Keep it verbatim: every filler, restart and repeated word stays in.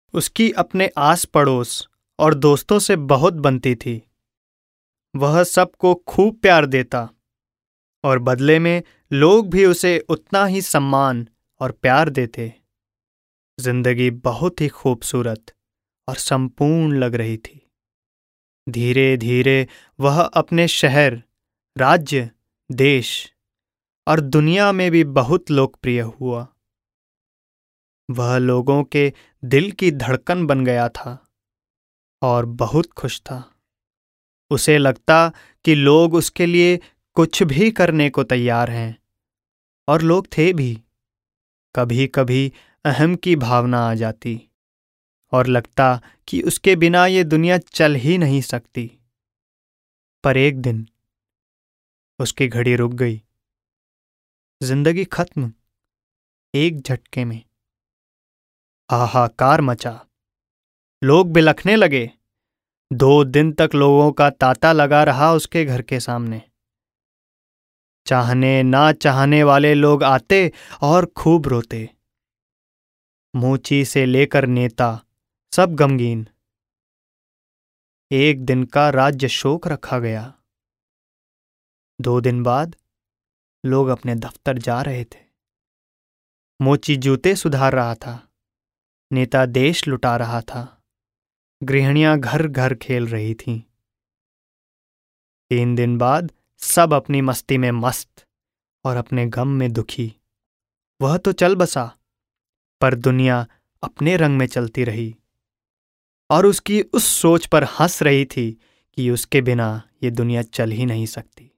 उसकी अपने आस पड़ोस और दोस्तों से बहुत बनती थी। वह सबको खूब प्यार देता और बदले में लोग भी उसे उतना ही सम्मान और प्यार देते। जिंदगी बहुत ही खूबसूरत और संपूर्ण लग रही थी। धीरे धीरे वह अपने शहर, राज्य, देश और दुनिया में भी बहुत लोकप्रिय हुआ। वह लोगों के दिल की धड़कन बन गया था और बहुत खुश था। उसे लगता कि लोग उसके लिए कुछ भी करने को तैयार हैं, और लोग थे भी। कभी कभी अहम की भावना आ जाती और लगता कि उसके बिना ये दुनिया चल ही नहीं सकती। पर एक दिन उसकी घड़ी रुक गई। जिंदगी खत्म, एक झटके में। हाहाकार मचा। लोग बिलखने लगे। दो दिन तक लोगों का तांता लगा रहा उसके घर के सामने। चाहने ना चाहने वाले लोग आते और खूब रोते। मूची से लेकर नेता, सब गमगीन। एक दिन का राज्य शोक रखा गया। दो दिन बाद लोग अपने दफ्तर जा रहे थे। मोची जूते सुधार रहा था। नेता देश लुटा रहा था। गृहिणियां घर घर खेल रही थीं। तीन दिन बाद सब अपनी मस्ती में मस्त और अपने गम में दुखी। वह तो चल बसा, पर दुनिया अपने रंग में चलती रही और उसकी उस सोच पर हंस रही थी कि उसके बिना ये दुनिया चल ही नहीं सकती।